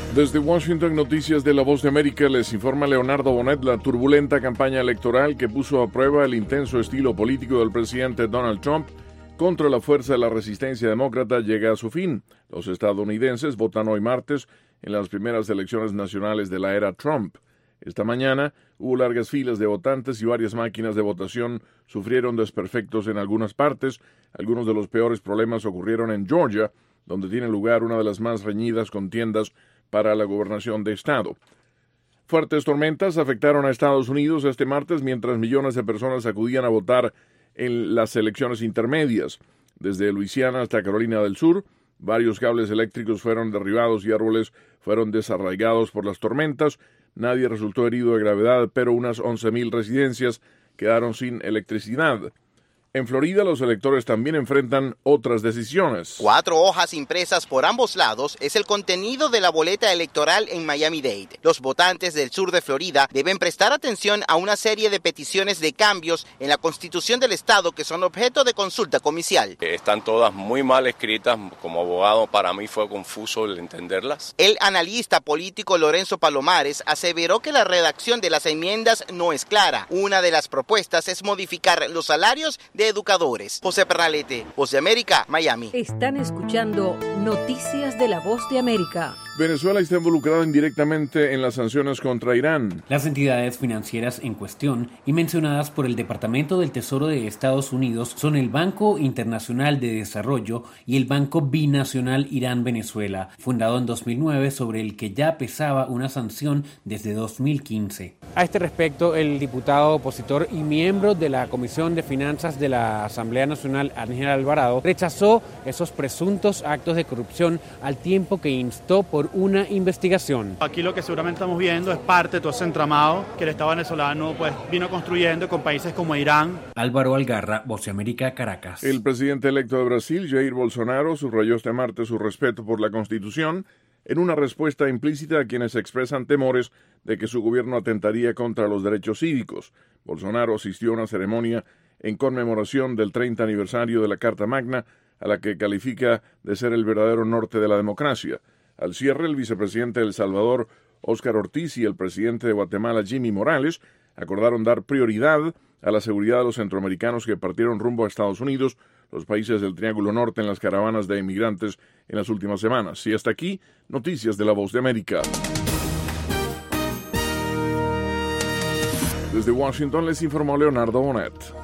Desde Washington, noticias de La Voz de América, les informa Leonardo Bonet. La turbulenta campaña electoral que puso a prueba el intenso estilo político del presidente Donald Trump contra la fuerza de la resistencia demócrata llega a su fin. Los estadounidenses votan hoy martes en las primeras elecciones nacionales de la era Trump. Esta mañana hubo largas filas de votantes y varias máquinas de votación sufrieron desperfectos en algunas partes. Algunos de los peores problemas ocurrieron en Georgia, donde tiene lugar una de las más reñidas contiendas para la gobernación de estado. Fuertes tormentas afectaron a Estados Unidos este martes mientras millones de personas acudían a votar en las elecciones intermedias. Desde Luisiana hasta Carolina del Sur, varios cables eléctricos fueron derribados y árboles fueron desarraigados por las tormentas. Nadie resultó herido de gravedad, pero unas 11,000 residencias quedaron sin electricidad. En Florida, los electores también enfrentan otras decisiones. 4 hojas impresas por ambos lados es el contenido de la boleta electoral en Miami-Dade. Los votantes del sur de Florida deben prestar atención a una serie de peticiones de cambios en la Constitución del Estado que son objeto de consulta comicial. Están todas muy mal escritas. Como abogado, para mí fue confuso el entenderlas. El analista político Lorenzo Palomares aseveró que la redacción de las enmiendas no es clara. Una de las propuestas es modificar los salarios de educadores. José Pernalete, Voz de América, Miami. Están escuchando Noticias de la Voz de América. Venezuela está involucrada indirectamente en las sanciones contra Irán. Las entidades financieras en cuestión y mencionadas por el Departamento del Tesoro de Estados Unidos son el Banco Internacional de Desarrollo y el Banco Binacional Irán-Venezuela, fundado en 2009, sobre el que ya pesaba una sanción desde 2015. A este respecto, el diputado opositor y miembro de la Comisión de Finanzas de la Asamblea Nacional, Ángel Alvarado, rechazó esos presuntos actos de corrupción al tiempo que instó por una investigación. Aquí lo que seguramente estamos viendo es parte de todo ese entramado que el Estado venezolano vino construyendo con países como Irán. Álvaro Algarra, Voz de América, Caracas. El presidente electo de Brasil, Jair Bolsonaro, subrayó este martes su respeto por la Constitución en una respuesta implícita a quienes expresan temores de que su gobierno atentaría contra los derechos cívicos. Bolsonaro asistió a una ceremonia en conmemoración del 30 aniversario de la Carta Magna, a la que califica de ser el verdadero norte de la democracia. Al cierre, el vicepresidente de El Salvador, Óscar Ortiz, y el presidente de Guatemala, Jimmy Morales, acordaron dar prioridad a la seguridad de los centroamericanos que partieron rumbo a Estados Unidos, los países del Triángulo Norte, en las caravanas de inmigrantes en las últimas semanas. Y hasta aquí, noticias de La Voz de América. Desde Washington les informó Leonardo Bonet.